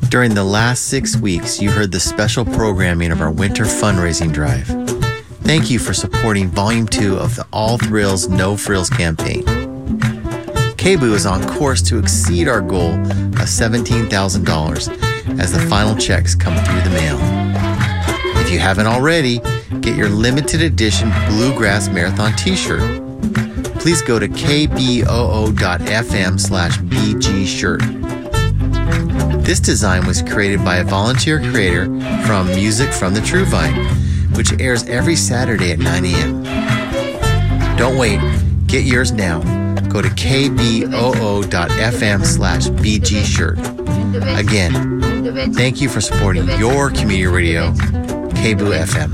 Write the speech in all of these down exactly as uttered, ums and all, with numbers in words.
During the last six weeks, you heard the special programming of our winter fundraising drive. Thank you for supporting Volume two of the All Thrills, No Frills campaign. K B O O is on course to exceed our goal of seventeen thousand dollars as the final checks come through the mail. If you haven't already, get your limited edition Bluegrass Marathon t-shirt. Please go to kboo.fm slash bg shirt. This design was created by a volunteer creator from Music from the True Vine, which airs every Saturday at nine a.m. Don't wait. Get yours now. Go to kboo.fm slash bg shirt. Again, thank you for supporting your community radio, K B O O F M.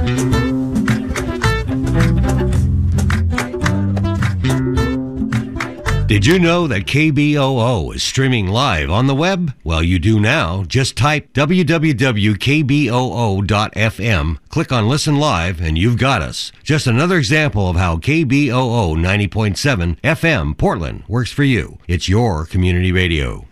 Did you know that K B O O is streaming live on the web? Well, you do now. Just type w w w dot k b o o dot f m, click on Listen Live, and you've got us. Just another example of how K B O O ninety point seven F M Portland works for you. It's your community radio.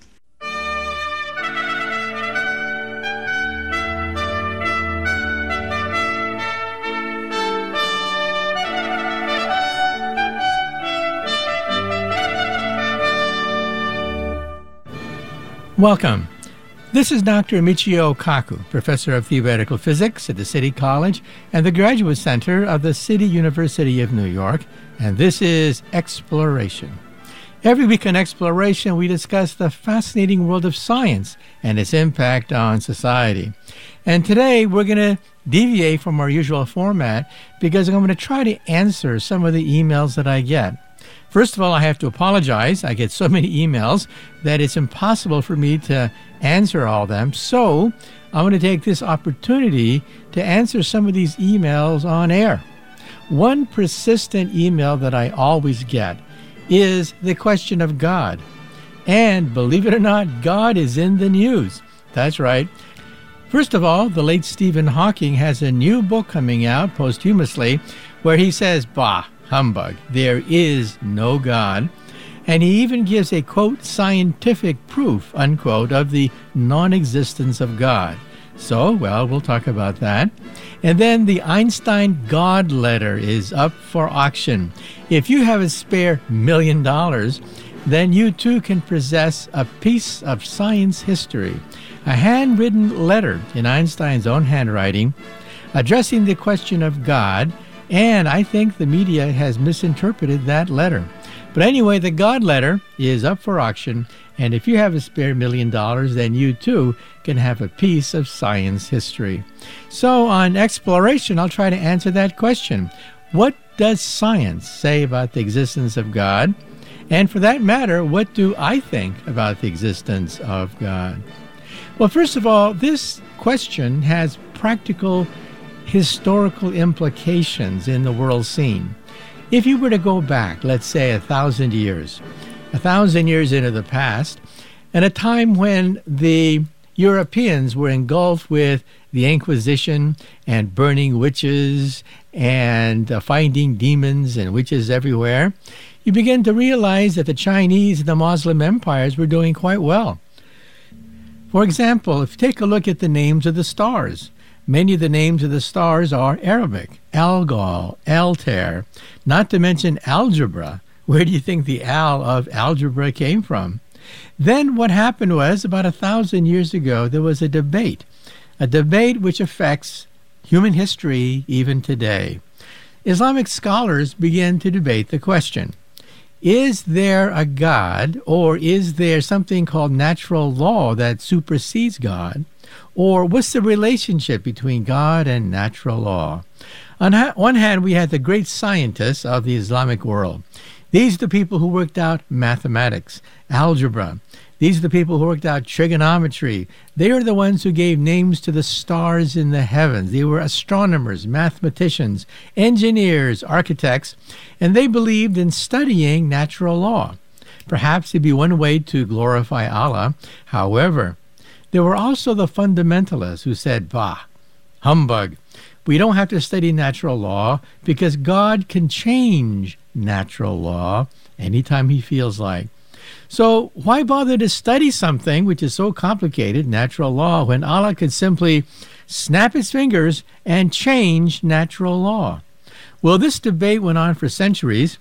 Welcome. This is Doctor Michio Kaku, Professor of Theoretical Physics at the City College and the Graduate Center of the City University of New York, and this is Exploration. Every week on Exploration, we discuss the fascinating world of science and its impact on society. And today, we're going to deviate from our usual format because I'm going to try to answer some of the emails that I get. First of all, I have to apologize. I get so many emails that it's impossible for me to answer all of them. So I'm going to take this opportunity to answer some of these emails on air. One persistent email that I always get is the question of God. And believe it or not, God is in the news. That's right. First of all, the late Stephen Hawking has a new book coming out posthumously where he says, bah, humbug, there is no God. And he even gives a, quote, scientific proof, unquote, of the non-existence of God. So, well, we'll talk about that. And then the Einstein God letter is up for auction. If you have a spare million dollars, then you too can possess a piece of science history, a handwritten letter in Einstein's own handwriting addressing the question of God. And I think the media has misinterpreted that letter. But anyway, the God letter is up for auction, and if you have a spare million dollars, then you too can have a piece of science history. So on Exploration, I'll try to answer that question. What does science say about the existence of God? And for that matter, what do I think about the existence of God? Well, first of all, this question has practical historical implications in the world scene. If you were to go back, let's say a thousand years, a thousand years into the past, at a time when the Europeans were engulfed with the Inquisition and burning witches and uh, finding demons and witches everywhere, you begin to realize that the Chinese and the Muslim empires were doing quite well. For example, if you take a look at the names of the stars, many of the names of the stars are Arabic. Algol, Altair, not to mention algebra. Where do you think the al of algebra came from? Then what happened was, about a thousand years ago, there was a debate, a debate which affects human history even today. Islamic scholars began to debate the question, is there a God, or is there something called natural law that supersedes God? Or what's the relationship between God and natural law? On ha- one hand, we had the great scientists of the Islamic world. These are the people who worked out mathematics, algebra. These are the people who worked out trigonometry. They are the ones who gave names to the stars in the heavens. They were astronomers, mathematicians, engineers, architects, and they believed in studying natural law. Perhaps it'd be one way to glorify Allah. However, there were also the fundamentalists who said, bah, humbug. We don't have to study natural law because God can change natural law anytime he feels like. So why bother to study something which is so complicated, natural law, when Allah could simply snap his fingers and change natural law? Well, this debate went on for centuries,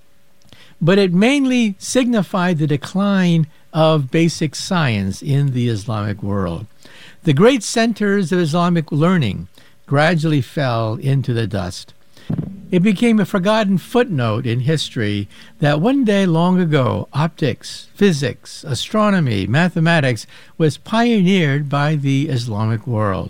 but it mainly signified the decline of basic science in the Islamic world. The great centers of Islamic learning gradually fell into the dust. It became a forgotten footnote in history that one day long ago, optics, physics, astronomy, mathematics was pioneered by the Islamic world.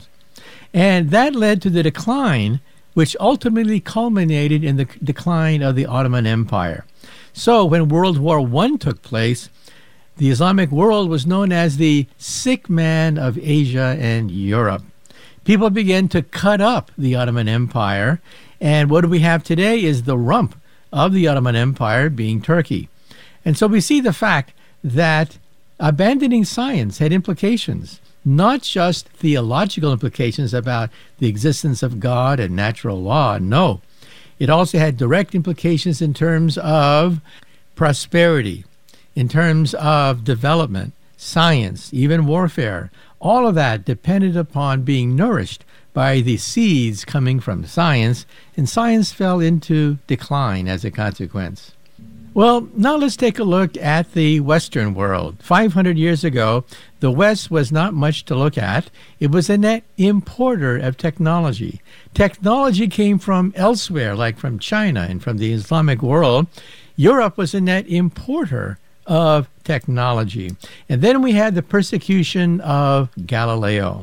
And that led to the decline, which ultimately culminated in the decline of the Ottoman Empire. So when World War One took place, the Islamic world was known as the sick man of Asia and Europe. People began to cut up the Ottoman Empire, and what do we have today is the rump of the Ottoman Empire being Turkey. And so we see the fact that abandoning science had implications, not just theological implications about the existence of God and natural law. No, it also had direct implications in terms of prosperity, in terms of development, science, even warfare. All of that depended upon being nourished by the seeds coming from science, and science fell into decline as a consequence. Well, now let's take a look at the Western world. five hundred years ago, the West was not much to look at. It was a net importer of technology. Technology came from elsewhere, like from China and from the Islamic world. Europe was a net importer of technology. And then we had the persecution of Galileo.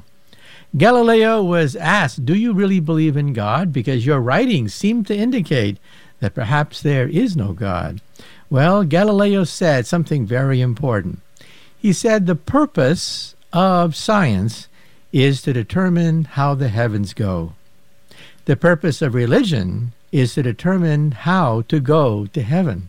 Galileo was asked, do you really believe in God? Because your writings seem to indicate that perhaps there is no God. Well, Galileo said something very important. He said the purpose of science is to determine how the heavens go. The purpose of religion is to determine how to go to heaven.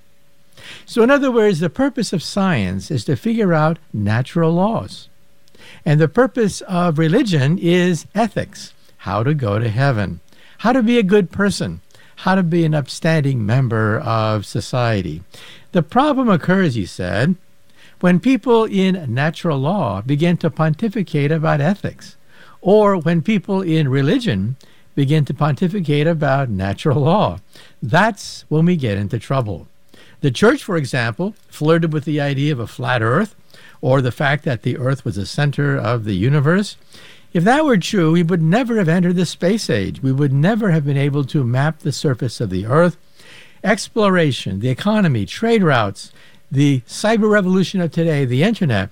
So in other words, the purpose of science is to figure out natural laws. And the purpose of religion is ethics, how to go to heaven, how to be a good person, how to be an upstanding member of society. The problem occurs, he said, when people in natural law begin to pontificate about ethics, or when people in religion begin to pontificate about natural law. That's when we get into trouble. The church, for example, flirted with the idea of a flat earth, or the fact that the earth was the center of the universe. If that were true, we would never have entered the space age. We would never have been able to map the surface of the earth. Exploration, the economy, trade routes, the cyber revolution of today, the internet,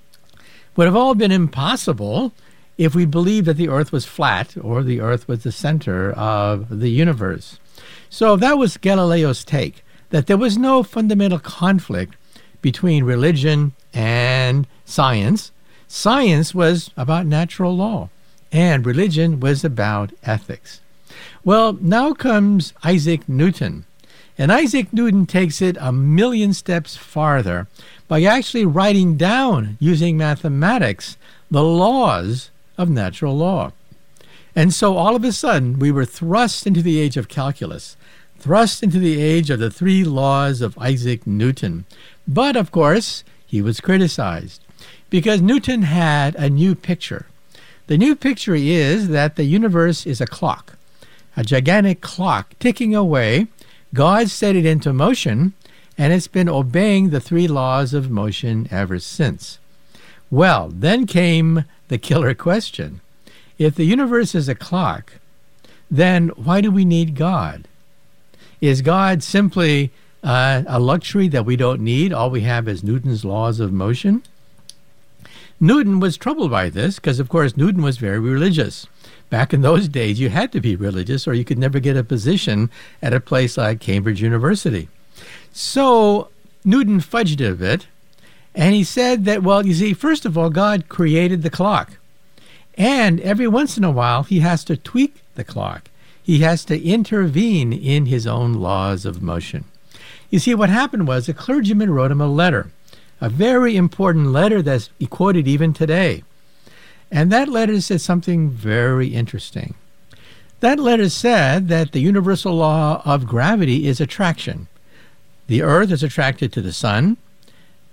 would have all been impossible if we believed that the earth was flat or the earth was the center of the universe. So that was Galileo's take, that there was no fundamental conflict between religion and science. Science was about natural law, and religion was about ethics. Well, now comes Isaac Newton. And Isaac Newton takes it a million steps farther by actually writing down, using mathematics, the laws of natural law. And so all of a sudden, we were thrust into the age of calculus, thrust into the age of the three laws of Isaac Newton. But, of course, he was criticized because Newton had a new picture. The new picture is that the universe is a clock, a gigantic clock ticking away. God set it into motion, and it's been obeying the three laws of motion ever since. Well, then came the killer question. If the universe is a clock, then why do we need God? Is God simply uh, a luxury that we don't need? All we have is Newton's laws of motion? Newton was troubled by this because, of course, Newton was very religious. Back in those days, you had to be religious or you could never get a position at a place like Cambridge University. So Newton fudged it a bit, and he said that, well, you see, first of all, God created the clock. And every once in a while, he has to tweak the clock. He has to intervene in his own laws of motion. You see, what happened was a clergyman wrote him a letter, a very important letter that's quoted even today. And that letter said something very interesting. That letter said that the universal law of gravity is attraction. The earth is attracted to the sun.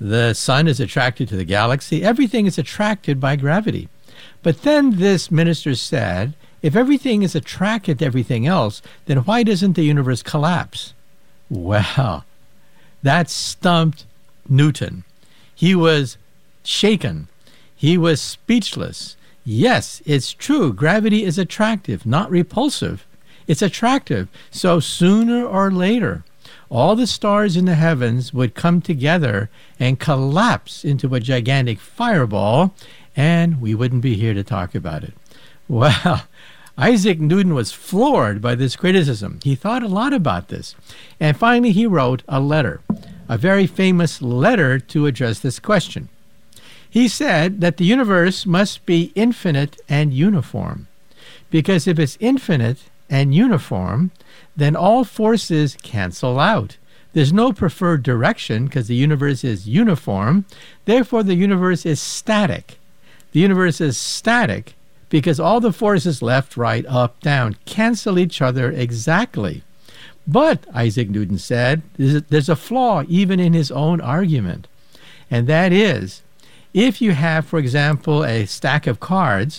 The sun is attracted to the galaxy. Everything is attracted by gravity. But then this minister said, if everything is attracted to everything else, then why doesn't the universe collapse? Well, that stumped Newton. He was shaken. He was speechless. Yes, it's true. Gravity is attractive, not repulsive. It's attractive. So sooner or later, all the stars in the heavens would come together and collapse into a gigantic fireball, and we wouldn't be here to talk about it. Well, Isaac Newton was floored by this criticism. He thought a lot about this. And finally, he wrote a letter, a very famous letter to address this question. He said that the universe must be infinite and uniform, because if it's infinite and uniform, then all forces cancel out. There's no preferred direction because the universe is uniform. Therefore, the universe is static. The universe is static because all the forces left, right, up, down cancel each other exactly. But, Isaac Newton said, there's a flaw even in his own argument. And that is, if you have, for example, a stack of cards,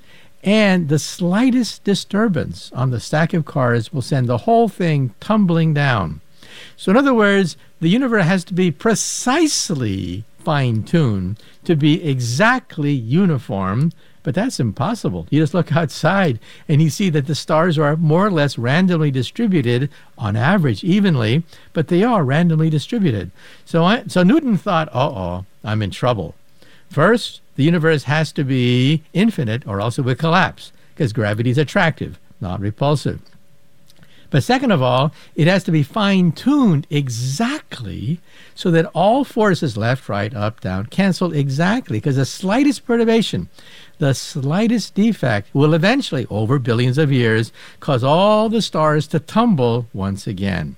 and the slightest disturbance on the stack of cards will send the whole thing tumbling down. So in other words, the universe has to be precisely fine-tuned to be exactly uniform, but that's impossible. You just look outside and you see that the stars are more or less randomly distributed, on average evenly, but they are randomly distributed. So, I, so Newton thought, uh-oh, I'm in trouble. First, the universe has to be infinite or else it would collapse, because gravity is attractive, not repulsive. But second of all, it has to be fine-tuned exactly so that all forces, left, right, up, down, cancel exactly, because the slightest perturbation, the slightest defect will eventually, over billions of years, cause all the stars to tumble once again.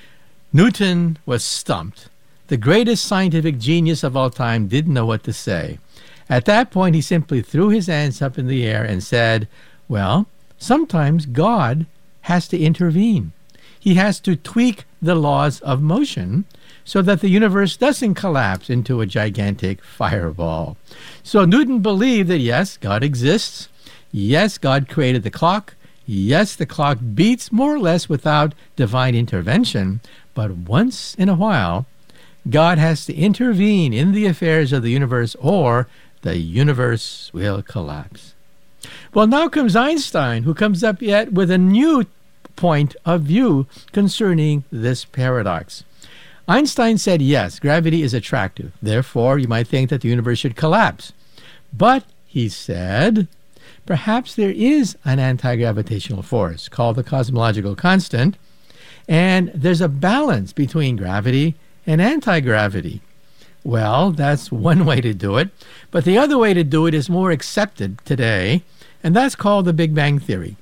Newton was stumped. The greatest scientific genius of all time didn't know what to say. At that point, he simply threw his hands up in the air and said, well, sometimes God has to intervene. He has to tweak the laws of motion so that the universe doesn't collapse into a gigantic fireball. So Newton believed that, yes, God exists. Yes, God created the clock. Yes, the clock beats more or less without divine intervention. But once in a while, God has to intervene in the affairs of the universe, or the universe will collapse. Well, now comes Einstein, who comes up yet with a new point of view concerning this paradox. Einstein said, yes, gravity is attractive. Therefore, you might think that the universe should collapse. But, he said, perhaps there is an anti-gravitational force called the cosmological constant, and there's a balance between gravity and anti-gravity. Well, that's one way to do it. But the other way to do it is more accepted today, and that's called the Big Bang Theory.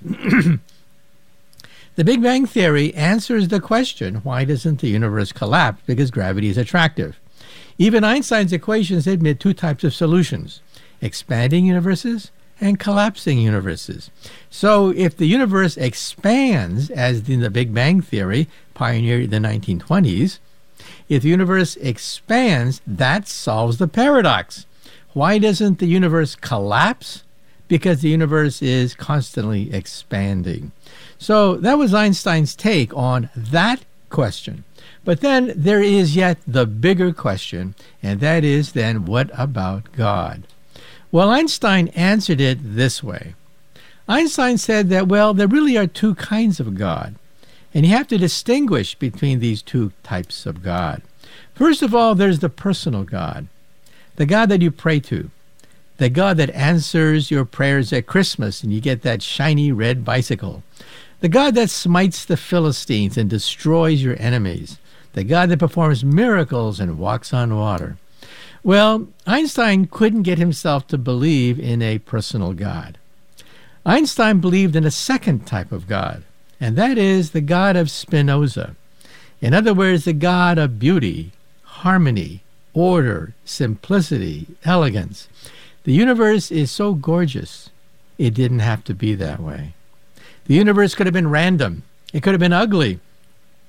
The Big Bang Theory answers the question, why doesn't the universe collapse? Because gravity is attractive. Even Einstein's equations admit two types of solutions, expanding universes and collapsing universes. So if the universe expands, as in the Big Bang Theory, pioneered in the nineteen twenties, if the universe expands, that solves the paradox. Why doesn't the universe collapse? Because the universe is constantly expanding. So that was Einstein's take on that question. But then there is yet the bigger question, and that is then, what about God? Well, Einstein answered it this way. Einstein said that, well, there really are two kinds of God, and you have to distinguish between these two types of God. First of all, there's the personal God, the God that you pray to, the God that answers your prayers at Christmas and you get that shiny red bicycle, the God that smites the Philistines and destroys your enemies, the God that performs miracles and walks on water. Well, Einstein couldn't get himself to believe in a personal God. Einstein believed in a second type of God, and that is the God of Spinoza. In other words, the God of beauty, harmony, order, simplicity, elegance. The universe is so gorgeous, it didn't have to be that way. The universe could have been random. It could have been ugly.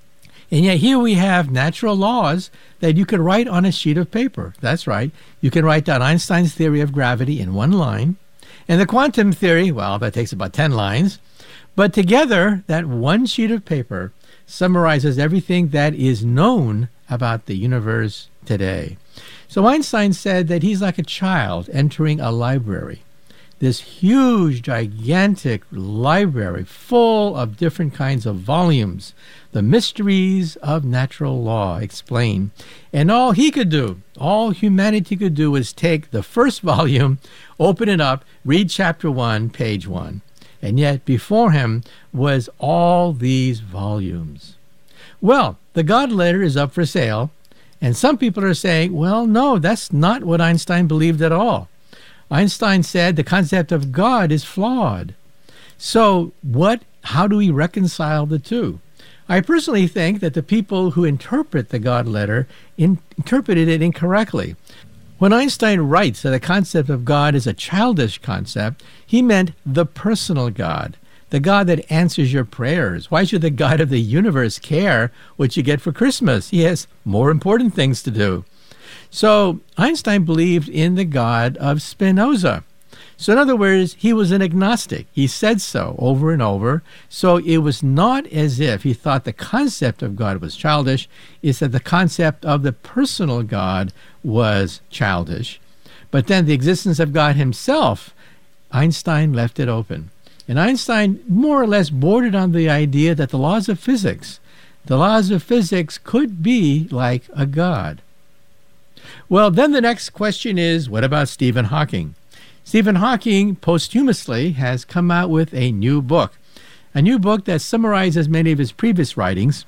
And yet here we have natural laws that you could write on a sheet of paper. That's right. You can write down Einstein's theory of gravity in one line. And the quantum theory, well, that takes about ten lines. But together, that one sheet of paper summarizes everything that is known about the universe today. So Einstein said that he's like a child entering a library. This huge, gigantic library full of different kinds of volumes, the mysteries of natural law explained. And all he could do, all humanity could do, was take the first volume, open it up, read chapter one, page one. And yet before him was all these volumes. Well, the God letter is up for sale, and some people are saying, well, no, that's not what Einstein believed at all. Einstein said the concept of God is flawed. So what? How do we reconcile the two? I personally think that the people who interpret the God letter in, interpreted it incorrectly. When Einstein writes that the concept of God is a childish concept, he meant the personal God, the God that answers your prayers. Why should the God of the universe care what you get for Christmas? He has more important things to do. So Einstein believed in the God of Spinoza. So in other words, he was an agnostic. He said so over and over. So it was not as if he thought the concept of God was childish. It's that the concept of the personal God was childish. But then the existence of God himself, Einstein left it open. And Einstein more or less bordered on the idea that the laws of physics, the laws of physics could be like a God. Well, then the next question is, what about Stephen Hawking? Stephen Hawking posthumously has come out with a new book, a new book that summarizes many of his previous writings.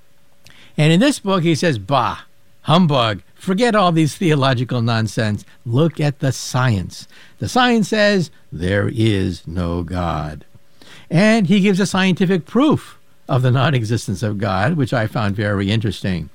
And in this book, he says, bah, humbug, forget all these theological nonsense. Look at the science. The science says there is no God. And he gives a scientific proof of the non-existence of God, which I found very interesting.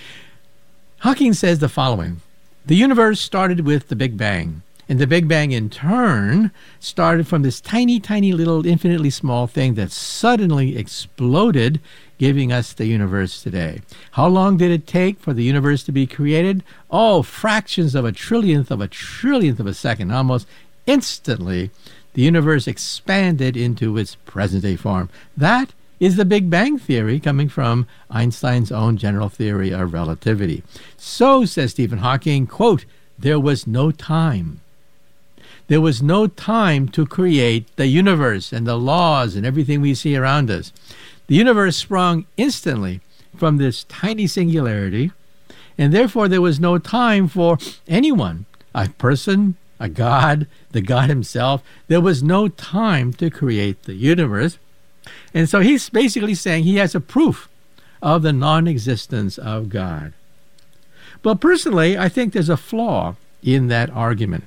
Hawking says the following: the universe started with the Big Bang, and the Big Bang in turn started from this tiny, tiny little infinitely small thing that suddenly exploded, giving us the universe today. How long did it take for the universe to be created? Oh, fractions of a trillionth of a trillionth of a second. Almost instantly, the universe expanded into its present-day form. That is the Big Bang theory, coming from Einstein's own general theory of relativity. So, says Stephen Hawking, quote, there was no time. There was no time to create the universe and the laws and everything we see around us. The universe sprung instantly from this tiny singularity, and therefore there was no time for anyone, a person, a God, the God himself. There was no time to create the universe. And so he's basically saying he has a proof of the non-existence of God. But personally, I think there's a flaw in that argument.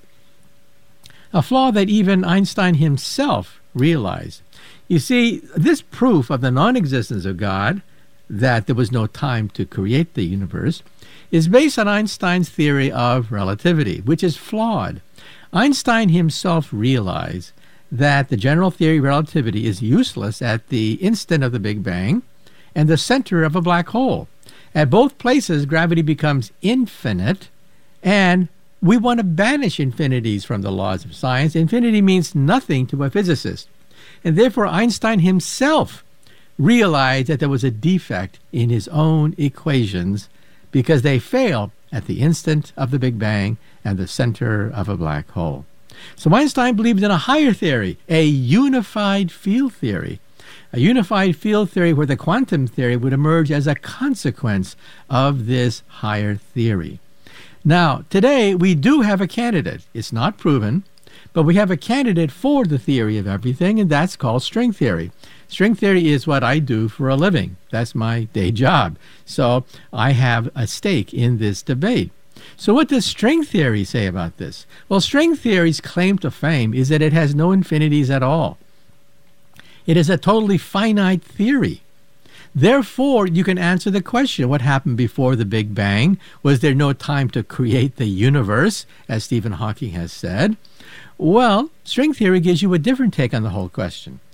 A flaw that even Einstein himself realized. You see, this proof of the non-existence of God, that there was no time to create the universe, is based on Einstein's theory of relativity, which is flawed. Einstein himself realized that the general theory of relativity is useless at the instant of the Big Bang and the center of a black hole. At both places, gravity becomes infinite, and we want to banish infinities from the laws of science. Infinity means nothing to a physicist. And therefore, Einstein himself realized that there was a defect in his own equations because they failed at the instant of the Big Bang and the center of a black hole. So Einstein believed in a higher theory, a unified field theory. A unified field theory where the quantum theory would emerge as a consequence of this higher theory. Now, today we do have a candidate. It's not proven, but we have a candidate for the theory of everything, and that's called string theory. String theory is what I do for a living. That's my day job. So I have a stake in this debate. So what does string theory say about this? Well, string theory's claim to fame is that it has no infinities at all. It is a totally finite theory. Therefore, you can answer the question, what happened before the Big Bang? Was there no time to create the universe, as Stephen Hawking has said? Well, string theory gives you a different take on the whole question.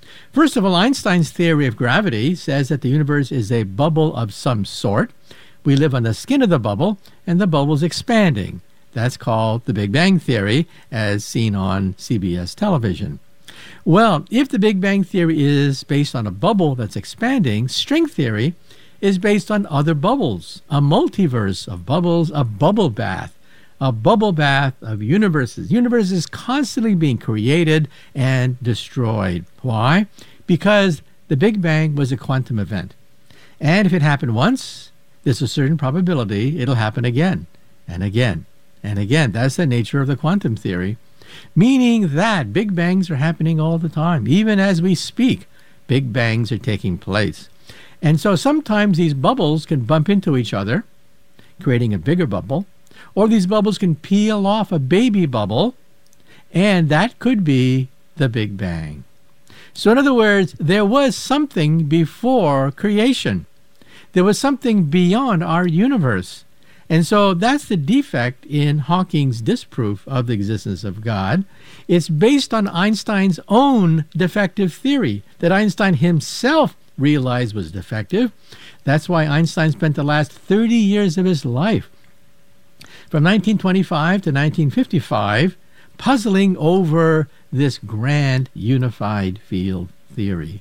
First of all, Einstein's theory of gravity says that the universe is a bubble of some sort. We live on the skin of the bubble, and the bubble's expanding. That's called the Big Bang Theory, as seen on C B S television. Well, if the Big Bang Theory is based on a bubble that's expanding, string theory is based on other bubbles, a multiverse of bubbles, a bubble bath, a bubble bath of universes. Universes constantly being created and destroyed. Why? Because the Big Bang was a quantum event. And if it happened once, there's a certain probability it'll happen again and again and again. That's the nature of the quantum theory, meaning that Big Bangs are happening all the time. Even as we speak, Big Bangs are taking place. And so sometimes these bubbles can bump into each other, creating a bigger bubble, or these bubbles can peel off a baby bubble, and that could be the Big Bang. So in other words, there was something before creation. There was something beyond our universe. And so that's the defect in Hawking's disproof of the existence of God. It's based on Einstein's own defective theory that Einstein himself realized was defective. That's why Einstein spent the last thirty years of his life, from nineteen twenty-five to nineteen fifty-five, puzzling over this grand unified field theory.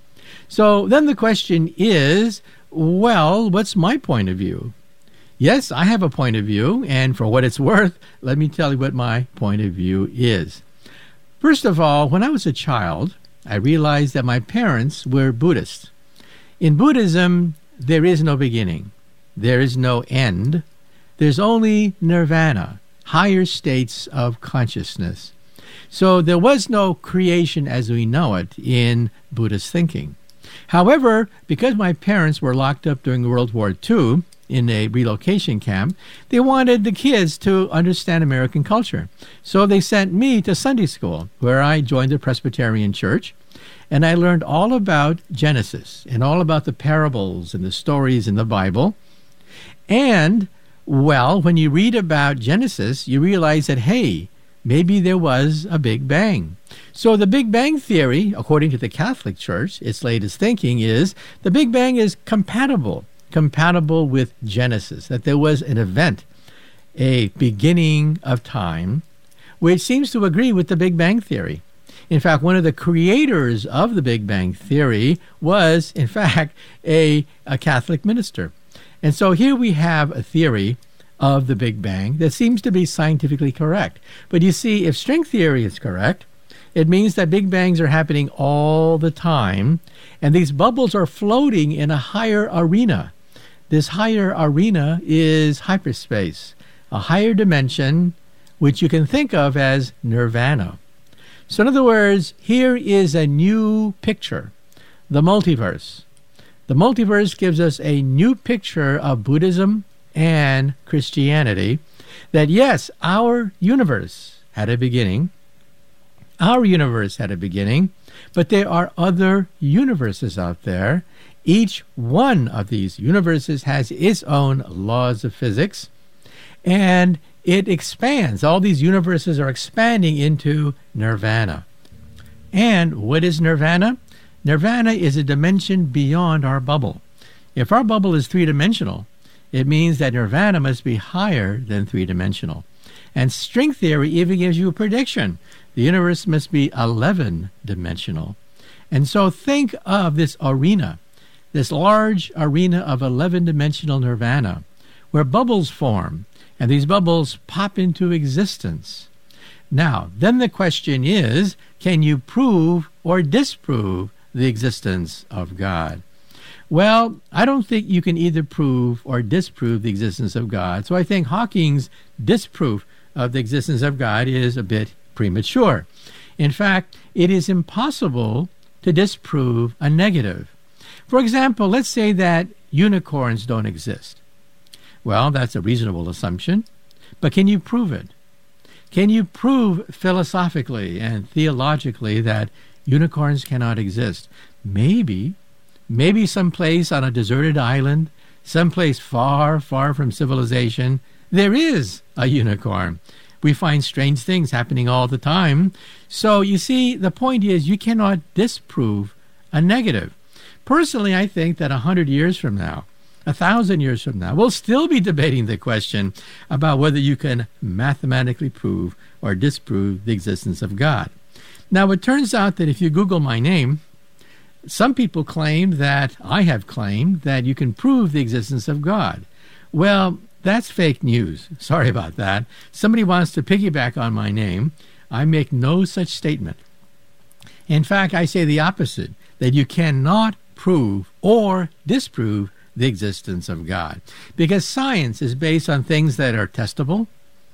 So then the question is, well, what's my point of view? Yes, I have a point of view, and for what it's worth, let me tell you what my point of view is. First of all, when I was a child, I realized that my parents were Buddhists. In Buddhism, there is no beginning. There is no end. There's only nirvana, higher states of consciousness. So there was no creation as we know it in Buddhist thinking. However, because my parents were locked up during World War Two in a relocation camp, they wanted the kids to understand American culture. So they sent me to Sunday school, where I joined the Presbyterian Church, and I learned all about Genesis and all about the parables and the stories in the Bible. And, well, when you read about Genesis, you realize that, hey, maybe there was a Big Bang. So the Big Bang Theory, according to the Catholic Church, its latest thinking is the Big Bang is compatible, compatible with Genesis, that there was an event, a beginning of time, which seems to agree with the Big Bang Theory. In fact, one of the creators of the Big Bang Theory was, in fact, a, a Catholic minister. And so here we have a theory of the Big Bang that seems to be scientifically correct. But you see, if string theory is correct, it means that Big Bangs are happening all the time, and these bubbles are floating in a higher arena. This higher arena is hyperspace, a higher dimension, which you can think of as nirvana. So in other words, here is a new picture, the multiverse. The multiverse gives us a new picture of Buddhism and Christianity, that yes, our universe had a beginning. Our universe had a beginning, but there are other universes out there. Each one of these universes has its own laws of physics, and it expands. All these universes are expanding into nirvana. And what is nirvana? Nirvana is a dimension beyond our bubble. If our bubble is three-dimensional, it means that nirvana must be higher than three-dimensional. And string theory even gives you a prediction. The universe must be eleven-dimensional. And so think of this arena, this large arena of eleven-dimensional nirvana, where bubbles form, and these bubbles pop into existence. Now, then the question is, can you prove or disprove the existence of God? Well, I don't think you can either prove or disprove the existence of God. So I think Hawking's disproof of the existence of God is a bit premature. In fact, it is impossible to disprove a negative. For example, let's say that unicorns don't exist. Well, that's a reasonable assumption, but can you prove it? Can you prove philosophically and theologically that unicorns cannot exist? Maybe. Maybe someplace on a deserted island, someplace far, far from civilization, there is a unicorn. We find strange things happening all the time. So you see, the point is you cannot disprove a negative. Personally, I think that a hundred years from now, a thousand years from now, we'll still be debating the question about whether you can mathematically prove or disprove the existence of God. Now, it turns out that if you Google my name, some people claim that I have claimed that you can prove the existence of God. Well, that's fake news. Sorry about that. Somebody wants to piggyback on my name. I make no such statement. In fact, I say the opposite, that you cannot prove or disprove the existence of God, because science is based on things that are testable,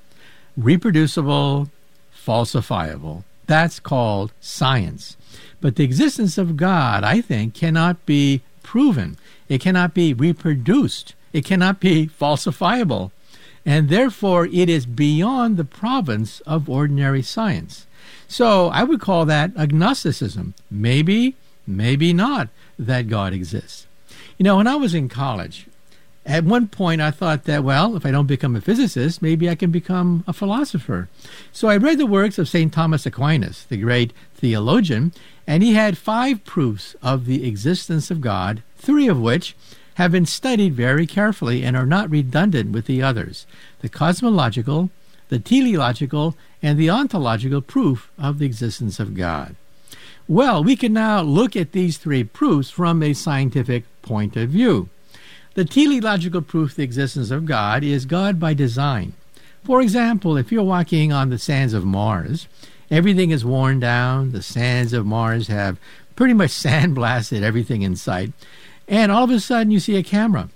reproducible, falsifiable. That's called science. But the existence of God, I think, cannot be proven. It cannot be reproduced. It cannot be falsifiable. And therefore, it is beyond the province of ordinary science. So I would call that agnosticism. Maybe, maybe not that God exists. You know, when I was in college, at one point I thought that, well, if I don't become a physicist, maybe I can become a philosopher. So I read the works of Saint Thomas Aquinas, the great theologian, and he had five proofs of the existence of God, three of which have been studied very carefully and are not redundant with the others: the cosmological, the teleological, and the ontological proof of the existence of God. Well, we can now look at these three proofs from a scientific point of view. The teleological proof of the existence of God is God by design. For example, if you're walking on the sands of Mars, everything is worn down, the sands of Mars have pretty much sandblasted everything in sight, and all of a sudden you see a camera,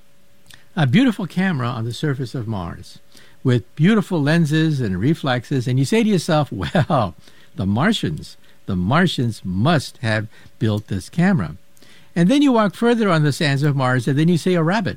a beautiful camera on the surface of Mars with beautiful lenses and reflexes, and you say to yourself, well, the Martians, the Martians must have built this camera. And then you walk further on the sands of Mars, and then you see a rabbit.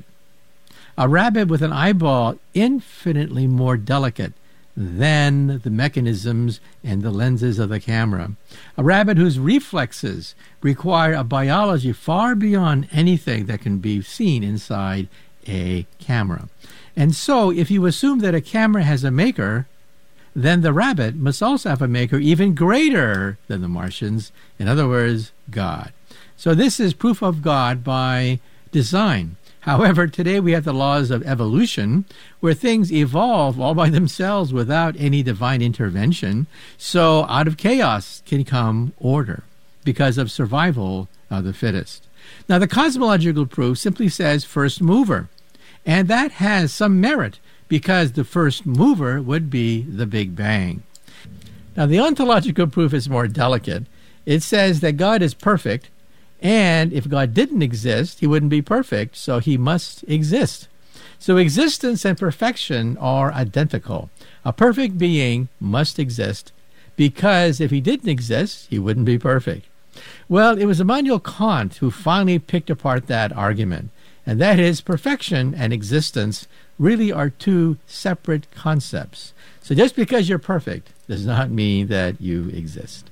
A rabbit with an eyeball infinitely more delicate than the mechanisms and the lenses of the camera. A rabbit whose reflexes require a biology far beyond anything that can be seen inside a camera. And so, if you assume that a camera has a maker, then the rabbit must also have a maker even greater than the Martians. In other words, God. So this is proof of God by design. However, today we have the laws of evolution, where things evolve all by themselves without any divine intervention. So out of chaos can come order because of survival of the fittest. Now, the cosmological proof simply says first mover, and that has some merit because the first mover would be the Big Bang. Now, the ontological proof is more delicate. It says that God is perfect, and if God didn't exist, he wouldn't be perfect, so he must exist. So existence and perfection are identical. A perfect being must exist, because if he didn't exist, he wouldn't be perfect. Well, it was Immanuel Kant who finally picked apart that argument, and that is perfection and existence really are two separate concepts. So just because you're perfect does not mean that you exist.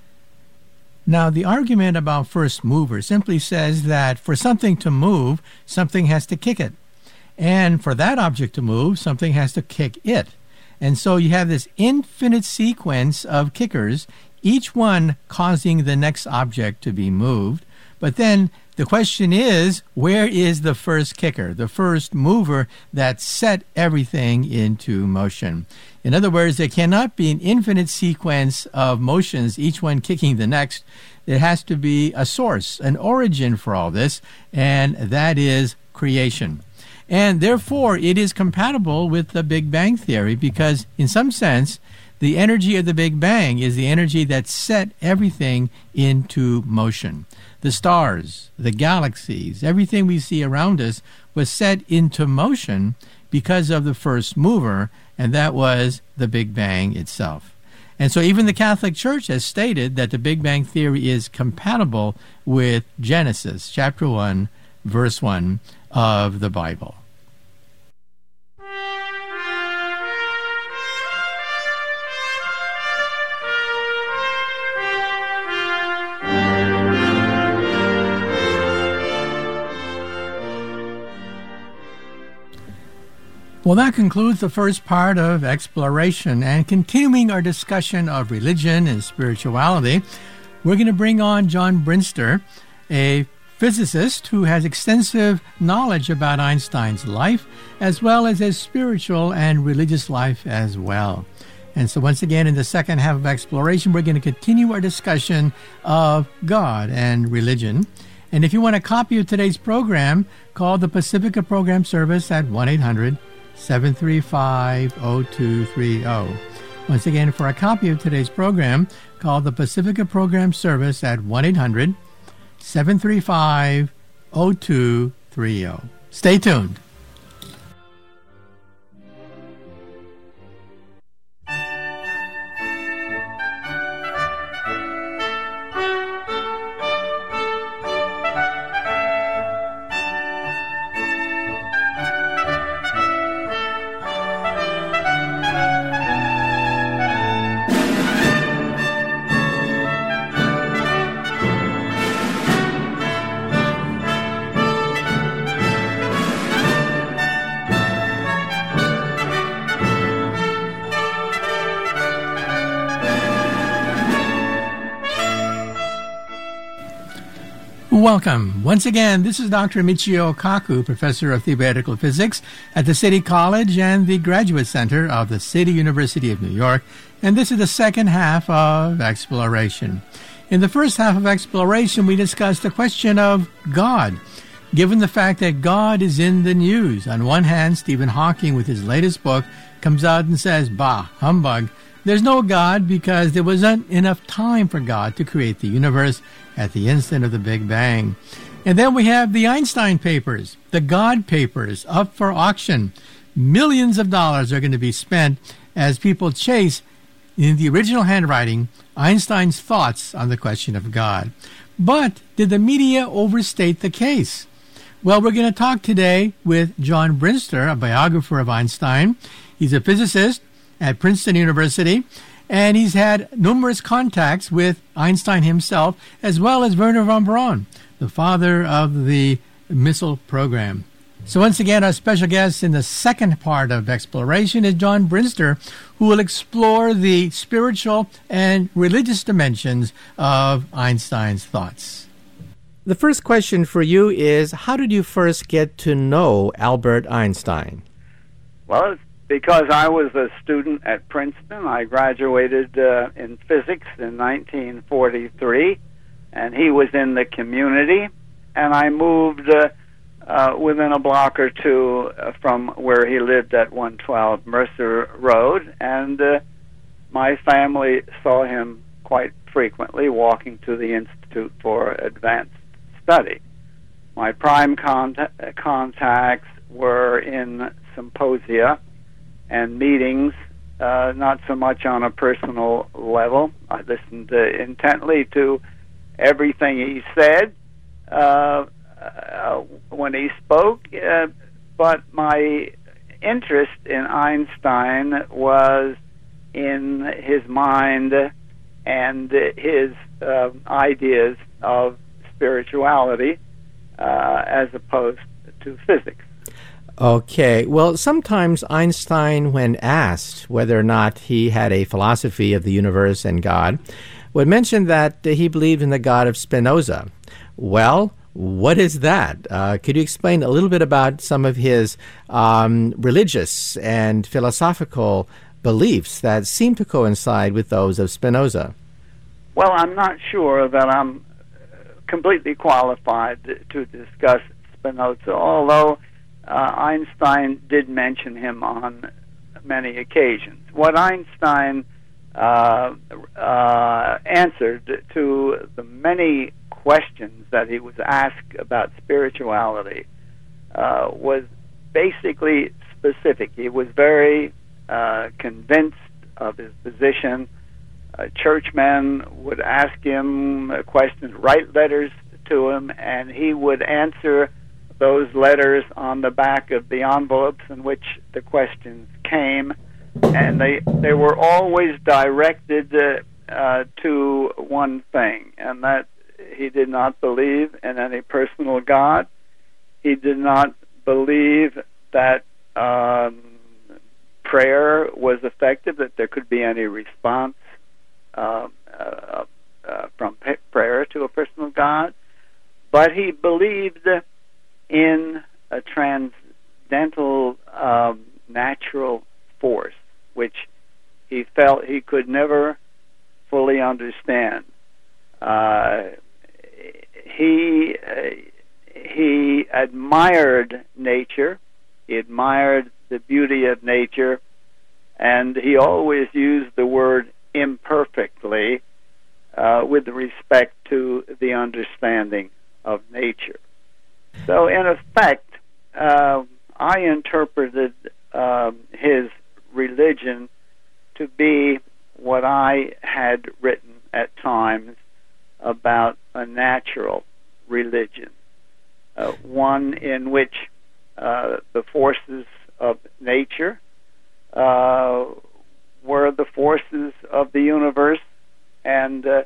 Now, the argument about first mover simply says that for something to move, something has to kick it. And for that object to move, something has to kick it. And so you have this infinite sequence of kickers, each one causing the next object to be moved. But then the question is, where is the first kicker, the first mover that set everything into motion? In other words, there cannot be an infinite sequence of motions, each one kicking the next. There has to be a source, an origin for all this, and that is creation. And therefore, it is compatible with the Big Bang Theory because, in some sense, the energy of the Big Bang is the energy that set everything into motion. The stars, the galaxies, everything we see around us was set into motion because of the first mover, and that was the Big Bang itself. And so even the Catholic Church has stated that the Big Bang Theory is compatible with Genesis chapter one, verse one of the Bible. Well, that concludes the first part of Exploration, and continuing our discussion of religion and spirituality, we're going to bring on John Brinster, a physicist who has extensive knowledge about Einstein's life, as well as his spiritual and religious life as well. And so once again, in the second half of Exploration, we're going to continue our discussion of God and religion. And if you want a copy of today's program, call the Pacifica Program Service at one eight hundred seven three five oh two three oh. Once again, for a copy of today's program, call the Pacifica Program Service at one eight hundred seven three five oh two three oh. Stay tuned. Welcome. Once again, this is Doctor Michio Kaku, Professor of Theoretical Physics at the City College and the Graduate Center of the City University of New York, and this is the second half of Exploration. In the first half of Exploration, we discussed the question of God, given the fact that God is in the news. On one hand, Stephen Hawking, with his latest book, comes out and says, bah, humbug, there's no God because there wasn't enough time for God to create the universe at the instant of the Big Bang. And then we have the Einstein papers, the God papers, up for auction. Millions of dollars are going to be spent as people chase, in the original handwriting, Einstein's thoughts on the question of God. But did the media overstate the case? Well, we're going to talk today with John Brinster, a biographer of Einstein. He's a physicist at Princeton University, and he's had numerous contacts with Einstein himself, as well as Wernher von Braun, the father of the missile program. So once again, our special guest in the second part of Exploration is John Brinster, who will explore the spiritual and religious dimensions of Einstein's thoughts. The first question for you is, how did you first get to know Albert Einstein? Well, it's because I was a student at Princeton. I graduated uh, in physics in nineteen forty-three, and he was in the community, and I moved uh, uh, within a block or two uh, from where he lived at one twelve Mercer Road, and uh, my family saw him quite frequently walking to the Institute for Advanced Study. My prime contact, contacts were in symposia and meetings, uh, not so much on a personal level. I listened uh, intently to everything he said uh, uh, when he spoke, uh, but my interest in Einstein was in his mind and his uh, ideas of spirituality uh, as opposed to physics. Okay. Well, sometimes Einstein, when asked whether or not he had a philosophy of the universe and God, would mention that he believed in the God of Spinoza. Well, what is that? Uh, could you explain a little bit about some of his um, religious and philosophical beliefs that seem to coincide with those of Spinoza? Well, I'm not sure that I'm completely qualified to discuss Spinoza, although Uh, Einstein did mention him on many occasions. What Einstein uh, uh, answered to the many questions that he was asked about spirituality uh, was basically specific. He was very uh, convinced of his position. Uh, churchmen would ask him questions, write letters to him, and he would answer those letters on the back of the envelopes in which the questions came, and they they were always directed uh, uh, to one thing, and that he did not believe in any personal God. He did not believe that um, prayer was effective, that there could be any response uh, uh, uh, from p- prayer to a personal God. But he believed in a transcendental um, natural force, which he felt he could never fully understand. Uh, he uh, he admired nature. He admired the beauty of nature, and he always used the word imperfectly uh, with respect to the understanding of nature. So, in effect, uh, I interpreted um, his religion to be what I had written at times about a natural religion, uh, one in which uh, the forces of nature uh, were the forces of the universe, and uh,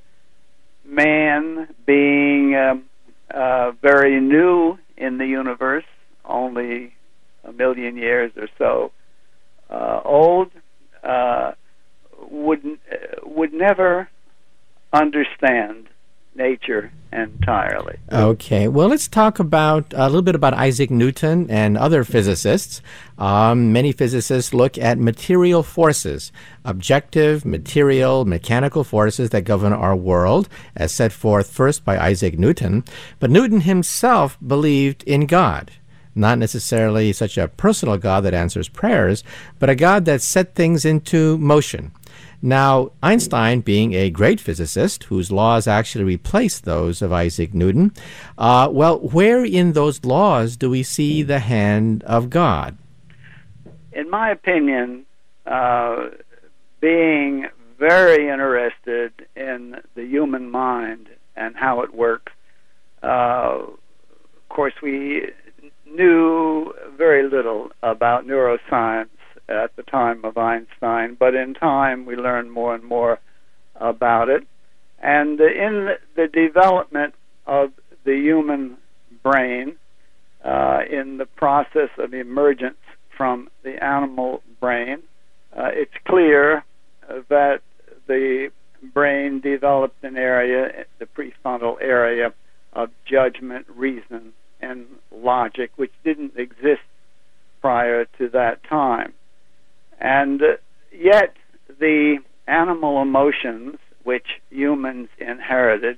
man, being um, uh, very new in the universe, only a million years or so uh, old, uh, would uh, would never understand nature entirely. Okay, well, let's talk about a little bit about Isaac Newton and other physicists. Um, many physicists look at material forces, objective, material, mechanical forces that govern our world, as set forth first by Isaac Newton. But Newton himself believed in God. Not necessarily such a personal God that answers prayers, but a God that set things into motion. Now, Einstein, being a great physicist whose laws actually replaced those of Isaac Newton, uh, well, where in those laws do we see the hand of God? In my opinion, uh, being very interested in the human mind and how it works, uh, of course, we knew very little about neuroscience at the time of Einstein, but in time we learned more and more about it. And in the development of the human brain, uh, in the process of emergence from the animal brain, uh, it's clear that the brain developed an area, the prefrontal area, of judgment, reason, and logic, which didn't exist prior to that time. And uh, yet the animal emotions, which humans inherited,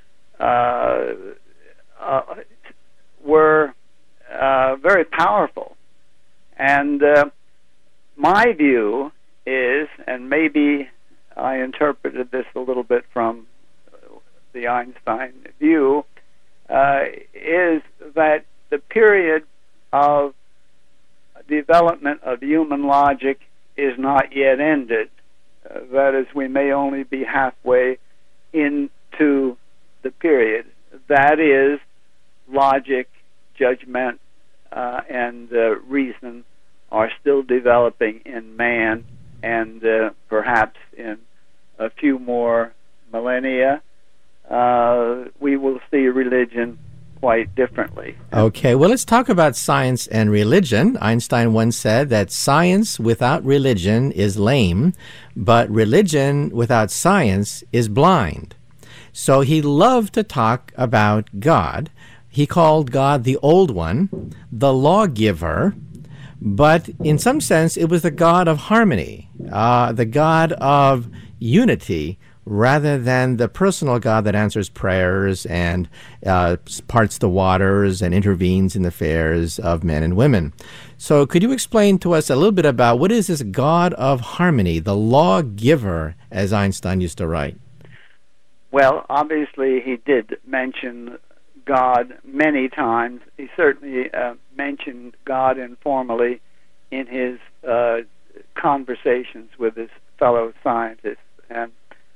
uh, uh, were uh, very powerful. And uh, my view is, and maybe I interpreted this a little bit from the Einstein view, uh, is that the period of development of human logic is not yet ended. Uh, that is, we may only be halfway into the period. That is, logic, judgment, uh, and uh, reason are still developing in man, and uh, perhaps in a few more millennia, uh, we will see religion quite differently. Okay, well, let's talk about science and religion. Einstein once said that science without religion is lame, but religion without science is blind. So he loved to talk about God. He called God the Old One, the lawgiver, but in some sense it was the God of harmony, uh, the God of unity, rather than the personal God that answers prayers and uh, parts the waters and intervenes in the affairs of men and women. So could you explain to us a little bit about what is this God of harmony, the lawgiver, as Einstein used to write? Well, obviously he did mention God many times. He certainly uh, mentioned God informally in his uh, conversations with his fellow scientists. And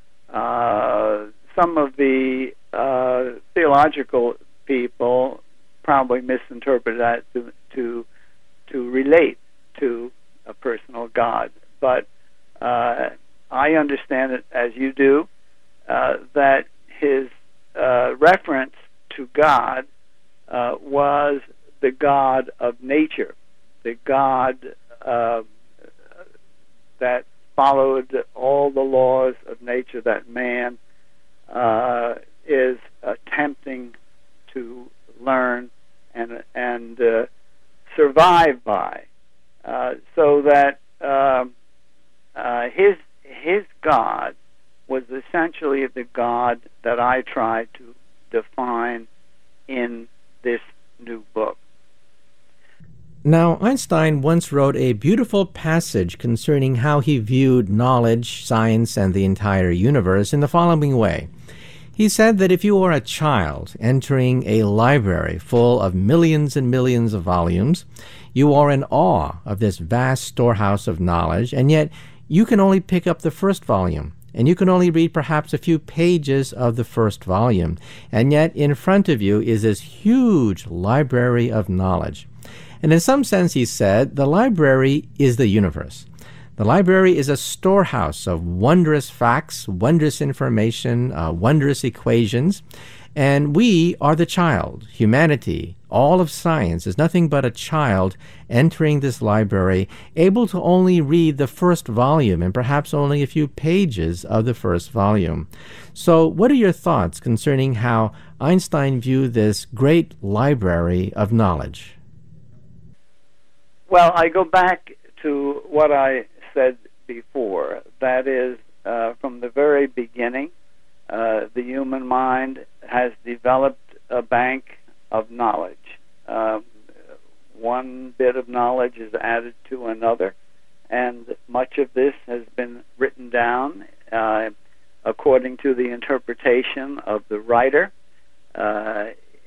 Uh, some of the uh, theological people probably misinterpret that to, to to relate to a personal God, but uh, I understand it as you do, uh, that his uh, reference to God uh, was the God of nature, the God uh, that followed all the laws of nature that man uh, is attempting to learn and and uh, survive by, uh, so that uh, uh, his his God was essentially the God that I try to define in this new book. Now, Einstein once wrote a beautiful passage concerning how he viewed knowledge, science, and the entire universe in the following way. He said that if you are a child entering a library full of millions and millions of volumes, you are in awe of this vast storehouse of knowledge, and yet you can only pick up the first volume, and you can only read perhaps a few pages of the first volume, and yet in front of you is this huge library of knowledge. And in some sense, he said, the library is the universe. The library is a storehouse of wondrous facts, wondrous information, uh, wondrous equations, and we are the child. Humanity, all of science, is nothing but a child entering this library, able to only read the first volume and perhaps only a few pages of the first volume. So what are your thoughts concerning how Einstein viewed this great library of knowledge? Well, I go back to what I said before. That is, uh, from the very beginning, uh, the human mind has developed a bank of knowledge. Uh, one bit of knowledge is added to another, and much of this has been written down uh, according to the interpretation of the writer. Uh,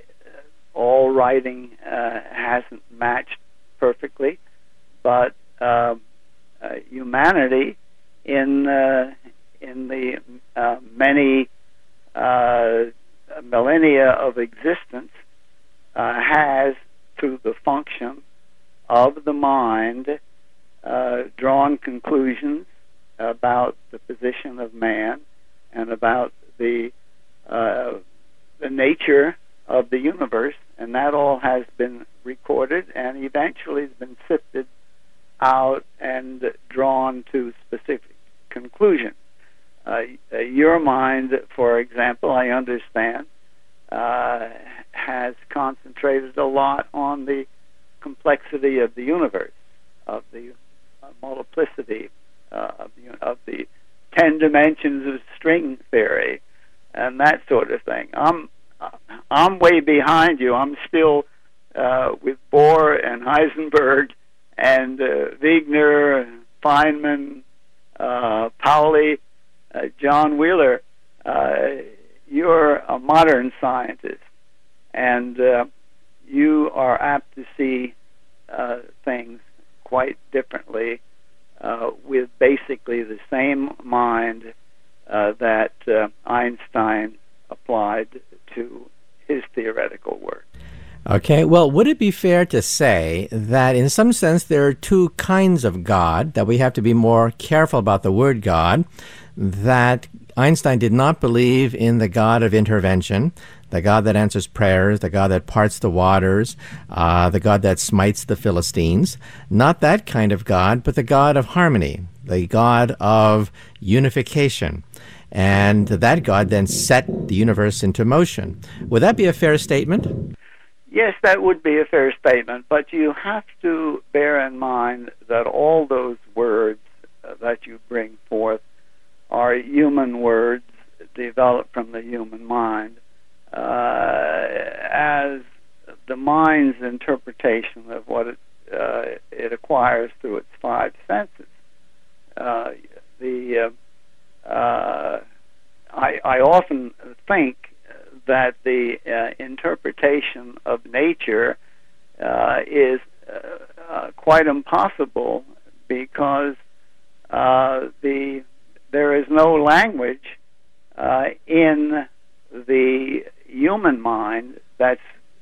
all writing uh, hasn't matched perfectly, but uh, uh, humanity in uh, in the uh, many uh, millennia of existence uh, has, through the function of the mind, uh, drawn conclusions about the position of man and about the uh, the nature of the universe, and that all has been recorded and eventually has been sifted out and drawn to specific conclusions. Uh, your mind, for example, I understand, uh, has concentrated a lot on the complexity of the universe, of the uh, multiplicity uh, of, the, of the ten dimensions of string theory and that sort of thing. I'm I'm way behind you. I'm still uh, with Bohr and Heisenberg and uh, Wigner, Feynman, uh, Pauli, uh, John Wheeler. Uh, you're a modern scientist, and uh, you are apt to see uh, things quite differently uh, with basically the same mind uh, that uh, Einstein applied to his theoretical work. Okay, well, would it be fair to say that in some sense there are two kinds of God, that we have to be more careful about the word God, that Einstein did not believe in the God of intervention, the God that answers prayers, the God that parts the waters, uh, the God that smites the Philistines, not that kind of God, but the God of harmony, the God of unification. And that God then set the universe into motion. Would that be a fair statement? Yes, that would be a fair statement, but you have to bear in mind that all those words uh, that you bring forth are human words developed from the human mind, uh, as the mind's interpretation of what it, uh, it acquires through its five senses. Uh, the uh, uh, I, I often think that the uh, interpretation of nature uh, is uh, uh, quite impossible because uh, the there is no language uh, in the human mind that's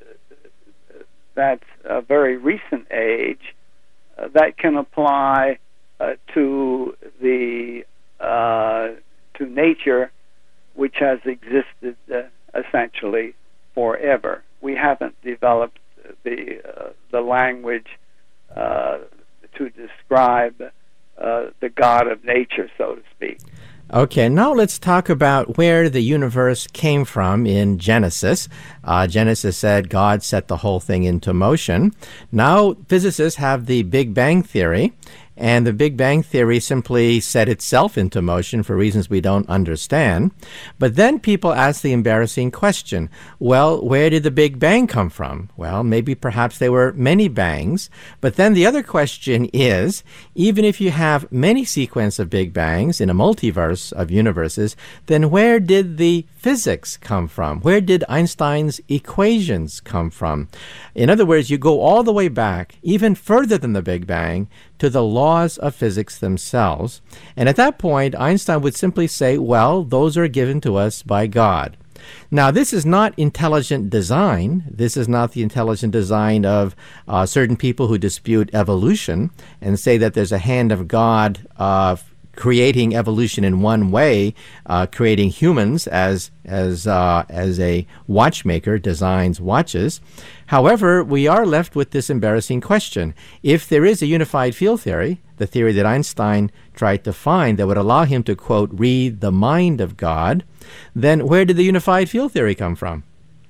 that's a very recent age uh, that can apply uh, to the uh, to nature, which has existed uh, essentially forever. We haven't developed the uh, the language uh, to describe uh, uh, the God of nature, so to speak. Okay, now let's talk about where the universe came from in Genesis. Uh, Genesis said God set the whole thing into motion. Now physicists have the Big Bang Theory, and the Big Bang Theory simply set itself into motion for reasons we don't understand. But then people ask the embarrassing question, well, where did the Big Bang come from? Well, maybe perhaps there were many bangs. But then the other question is, even if you have many sequences of Big Bangs in a multiverse of universes, then where did the physics come from? Where did Einstein's equations come from? In other words, you go all the way back, even further than the Big Bang, to the laws of physics themselves. And at that point, Einstein would simply say, well, those are given to us by God. Now, this is not intelligent design. This is not the intelligent design of uh, certain people who dispute evolution and say that there's a hand of God uh, creating evolution in one way, uh, creating humans as as uh, as a watchmaker designs watches. However, we are left with this embarrassing question. If there is a unified field theory, the theory that Einstein tried to find that would allow him to, quote, read the mind of God, then where did the unified field theory come from?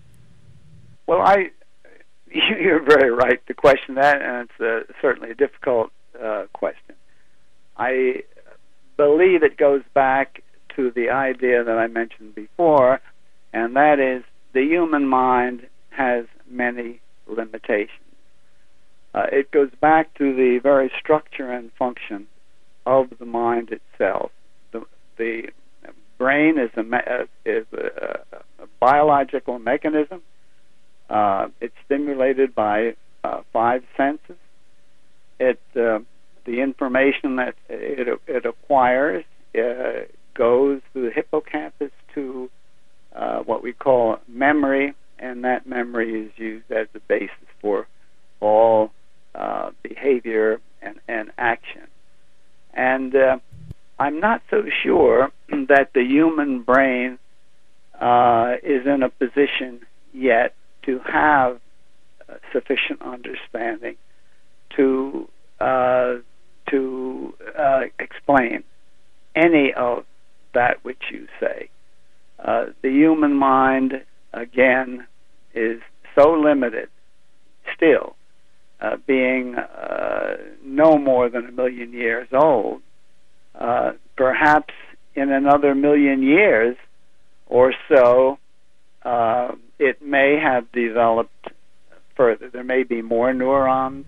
Well, I you're very right to question that, and it's uh, certainly a difficult uh, question. I believe it goes back to the idea that I mentioned before, and that is the human mind has many limitations. Uh, it goes back to the very structure and function of the mind itself. The, the brain is a, me- uh, is a, a biological mechanism. Uh, it's stimulated by uh, five senses. It uh, the information that it, it acquires uh, goes through the hippocampus to uh, what we call memory, and that memory is used as the basis for all uh, behavior and, and action. And uh, I'm not so sure that the human brain uh, is in a position yet to have uh, sufficient understanding to uh, to uh, explain any of that which you say. Uh, the human mind, again, is so limited still, uh, being uh, no more than a million years old. Uh, perhaps in another million years or so, uh, it may have developed further. There may be more neurons,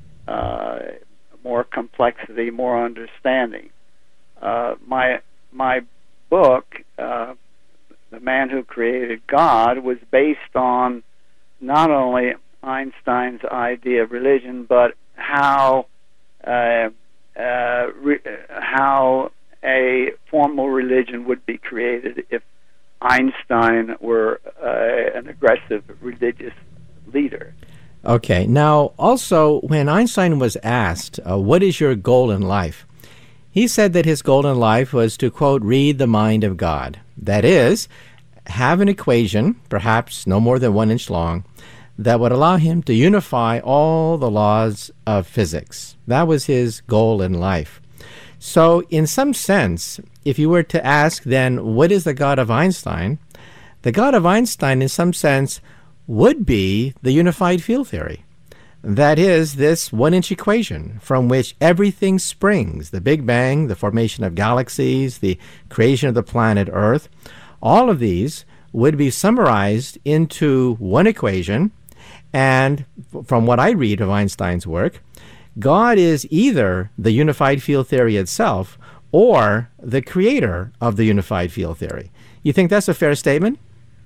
uh, more complexity, more understanding. Uh, my my book, uh, The Man Who Created God, was based on not only Einstein's idea of religion, but how uh, uh, re- how a formal religion would be created if Einstein were uh, an aggressive religious leader. Okay. Now, also, when Einstein was asked, uh, what is your goal in life? He said that his goal in life was to, quote, read the mind of God. That is, have an equation, perhaps no more than one inch long, that would allow him to unify all the laws of physics. That was his goal in life. So, in some sense, if you were to ask then, what is the God of Einstein? The God of Einstein, in some sense, would be the unified field theory. That is, this one-inch equation from which everything springs, the Big Bang, the formation of galaxies, the creation of the planet Earth, all of these would be summarized into one equation, and from what I read of Einstein's work, God is either the unified field theory itself or the creator of the unified field theory. You think that's a fair statement?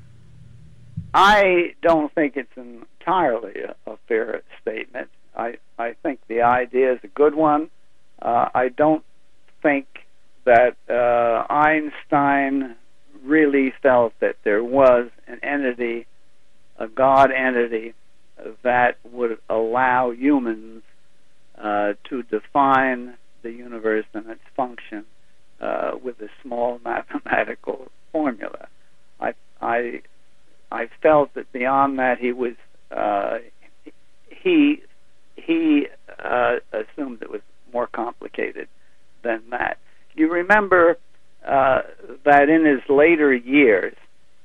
I don't think it's entirely a, a fair statement. I, I think the idea is a good one. Uh, I don't think that uh, Einstein really felt that there was an entity, a God entity, that would allow humans uh, to define the universe and its function uh, with a small mathematical formula. I, I I felt that beyond that he was uh, he he uh, assumed it was more complicated than that. You remember uh, that in his later years,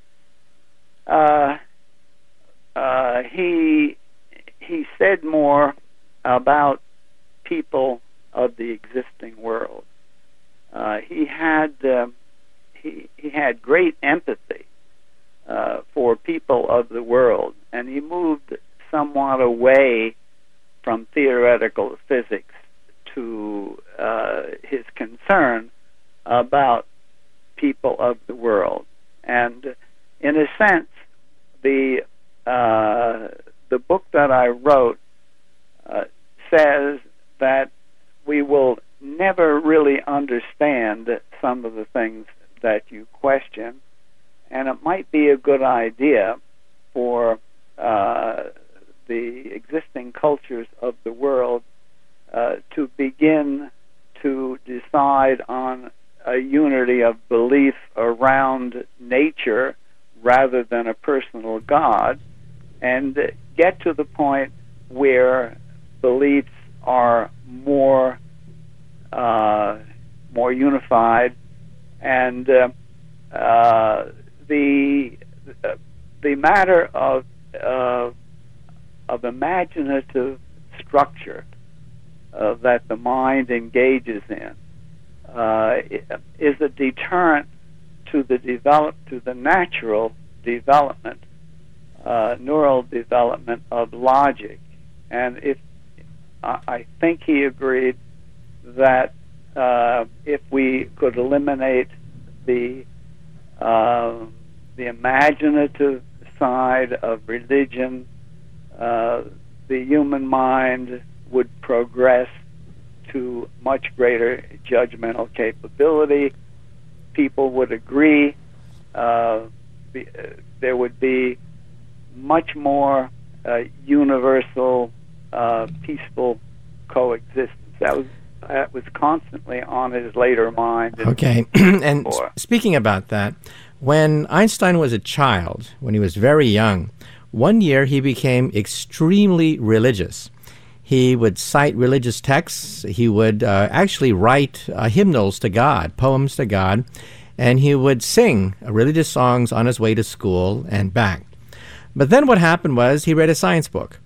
uh, uh, he he said more about people of the existing world. Uh, he had uh, he he had great empathy uh, for people of the world, and he moved somewhat away from theoretical physics to uh, his concern about people of the world. And in a sense, the uh, the book that I wrote uh, says that we will never really understand some of the things that you question, and it might be a good idea for uh, the existing cultures of the world uh, to begin to decide on a unity of belief around nature rather than a personal God, and get to the point where beliefs are more uh, more unified, and uh, uh, the uh, the matter of uh, of imaginative structure uh, that the mind engages in uh, is a deterrent to the develop to the natural development, uh, neural development of logic. And if uh, I think he agreed that uh, if we could eliminate the uh, the imaginative side of religion, uh, the human mind would progress to much greater judgmental capability. People would agree. Uh, be, uh, there would be much more uh, universal, uh, peaceful coexistence. That was that was constantly on his later mind. Okay, and s- speaking about that, when Einstein was a child, when he was very young, one year he became extremely religious. He would cite religious texts. He would uh, actually write uh, hymnals to God, poems to God, and he would sing uh, religious songs on his way to school and back. But then what happened was he read a science book.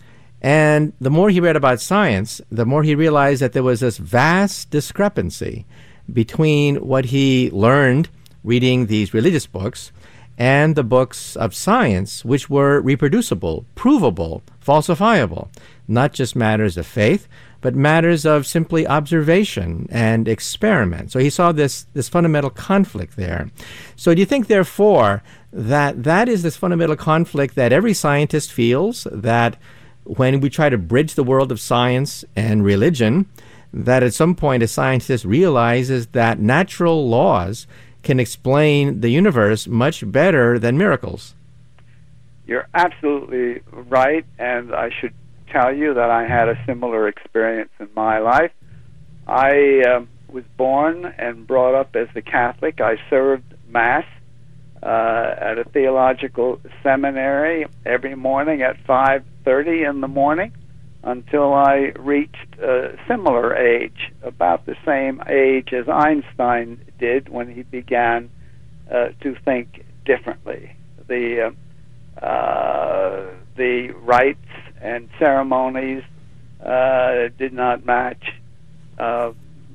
And the more he read about science, the more he realized that there was this vast discrepancy between what he learned reading these religious books and the books of science, which were reproducible, provable, falsifiable, not just matters of faith, but matters of simply observation and experiment. So he saw this, this fundamental conflict there. So do you think, therefore, that that is this fundamental conflict that every scientist feels, that when we try to bridge the world of science and religion, that at some point a scientist realizes that natural laws can explain the universe much better than miracles? You're absolutely right, and I should tell you that I had a similar experience in my life. I uh, was born and brought up as a Catholic. I served Mass uh, at a theological seminary every morning at five thirty in the morning until I reached a similar age, about the same age as Einstein did when he began uh, to think differently. The uh, uh, the rites and ceremonies uh, did not match uh,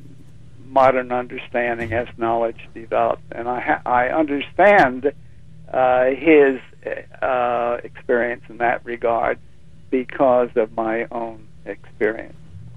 modern understanding as knowledge developed, and I ha- I understand uh, his uh, experience in that regard because of my own experience.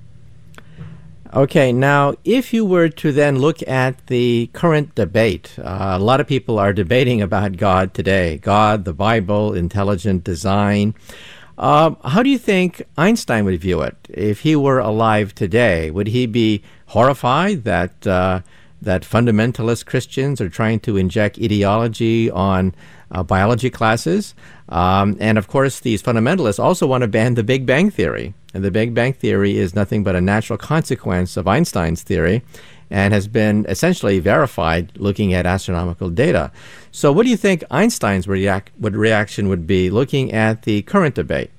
Okay, now, if you were to then look at the current debate, uh, a lot of people are debating about God today. God, the Bible, intelligent design. Uh, how do you think Einstein would view it if he were alive today? Would he be horrified that uh, that fundamentalist Christians are trying to inject ideology on uh, biology classes? Um, and of course, these fundamentalists also want to ban the Big Bang Theory. And the Big Bang Theory is nothing but a natural consequence of Einstein's theory and has been essentially verified looking at astronomical data. So what do you think Einstein's react- what reaction would be looking at the current debate?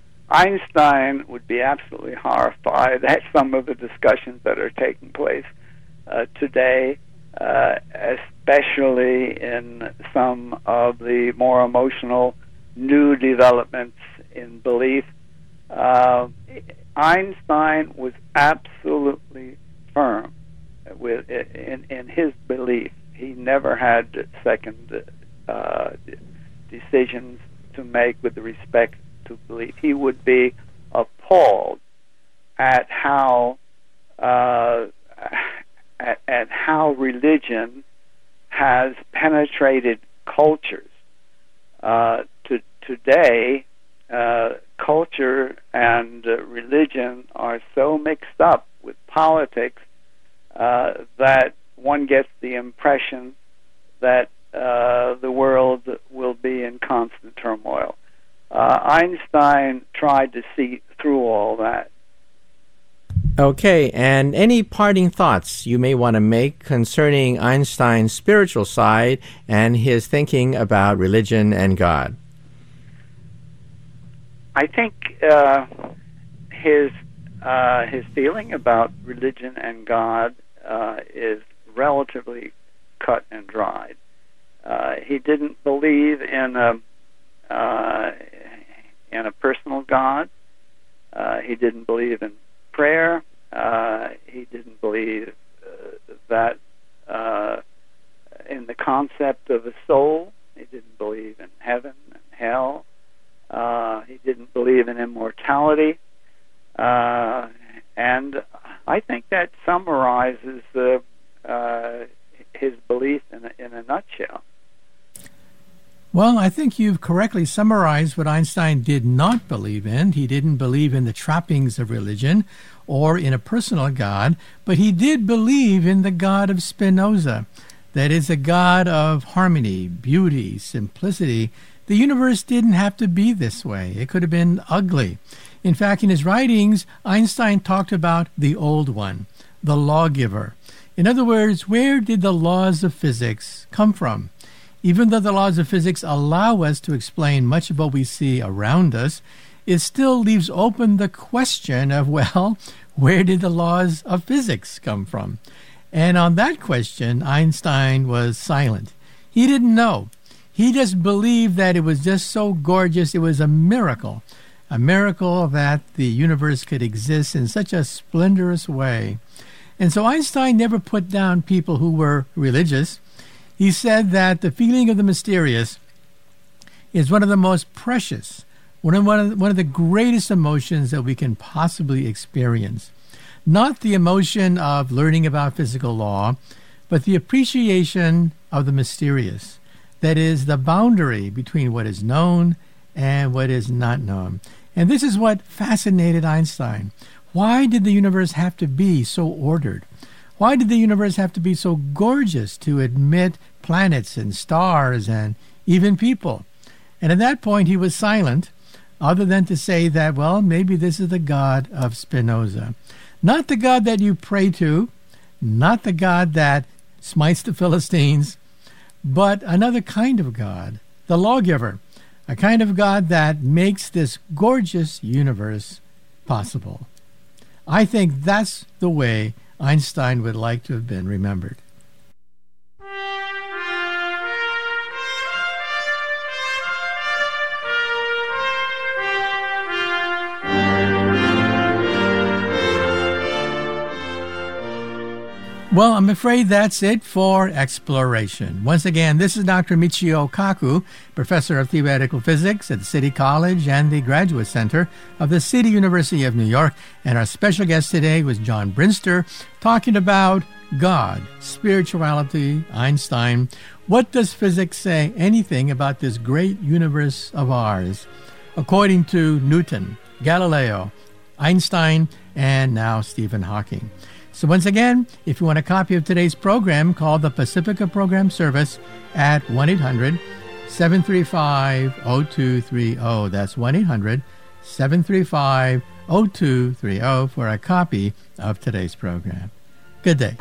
Einstein would be absolutely horrified at some of the discussions that are taking place. uh, today, uh, especially in some of the more emotional new developments in belief. Uh, Einstein was absolutely firm with in, in his belief. He never had second uh, decisions to make with respect to belief. He would be appalled at how uh, at, at how religion has penetrated cultures. Uh, to, today, uh, culture and uh, religion are so mixed up with politics uh, that one gets the impression that uh, the world will be in constant turmoil. Uh, Einstein tried to see through all that. Okay, and any parting thoughts you may want to make concerning Einstein's spiritual side and his thinking about religion and God? I think uh, his uh, his feeling about religion and God uh, is relatively cut and dried. Uh, he didn't believe in a uh, in a personal God. Uh, he didn't believe in prayer. Uh, he didn't believe uh, that uh, in the concept of a soul. He didn't believe in heaven and hell. Uh, he didn't believe in immortality. Uh, and I think that summarizes uh, uh, his belief in a, in a nutshell. Well, I think you've correctly summarized what Einstein did not believe in. He didn't believe in the trappings of religion or in a personal God, but he did believe in the God of Spinoza. That is a God of harmony, beauty, simplicity. The universe didn't have to be this way. It could have been ugly. In fact, in his writings, Einstein talked about the old one, the lawgiver. In other words, where did the laws of physics come from? Even though the laws of physics allow us to explain much of what we see around us, it still leaves open the question of, well, where did the laws of physics come from? And on that question, Einstein was silent. He didn't know. He just believed that it was just so gorgeous, it was a miracle. A miracle that the universe could exist in such a splendorous way. And so Einstein never put down people who were religious. He said that the feeling of the mysterious is one of the most precious, one of, one of, one of the greatest emotions that we can possibly experience. Not the emotion of learning about physical law, but the appreciation of the mysterious. That is, the boundary between what is known and what is not known. And this is what fascinated Einstein. Why did the universe have to be so ordered? Why did the universe have to be so gorgeous to admit planets and stars and even people? And at that point, he was silent, other than to say that, well, maybe this is the God of Spinoza. Not the God that you pray to, not the God that smites the Philistines, but another kind of God, the lawgiver, a kind of God that makes this gorgeous universe possible. I think that's the way Einstein would like to have been remembered. Well, I'm afraid that's it for Exploration. Once again, this is Doctor Michio Kaku, Professor of Theoretical Physics at the City College and the Graduate Center of the City University of New York. And our special guest today was John Brinster, talking about God, spirituality, Einstein. What does physics say anything about this great universe of ours? According to Newton, Galileo, Einstein, and now Stephen Hawking. So once again, if you want a copy of today's program, call the Pacifica Program Service at one eight hundred seven three five oh two three oh. That's one eight hundred seven three five oh two three oh for a copy of today's program. Good day.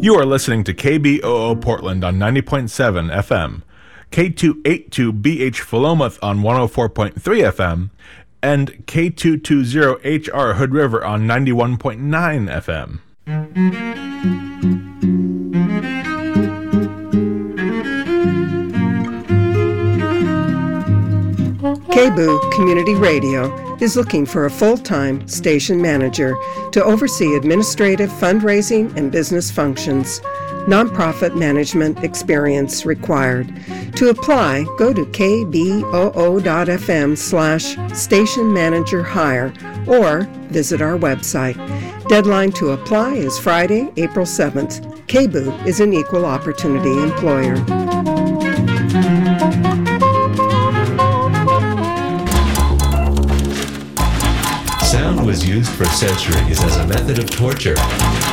You are listening to K B O O Portland on ninety point seven F M, K two eighty-two B H Philomath on one oh four point three F M, and K two twenty H R Hood River on ninety-one point nine F M. K B O O Community Radio is looking for a full-time station manager to oversee administrative, fundraising, and business functions. Nonprofit management experience required. To apply, go to kboo.fm slash station manager hire or visit our website. Deadline to apply is Friday, April seventh. K B O O is an equal opportunity employer. Sound was used for centuries as a method of torture.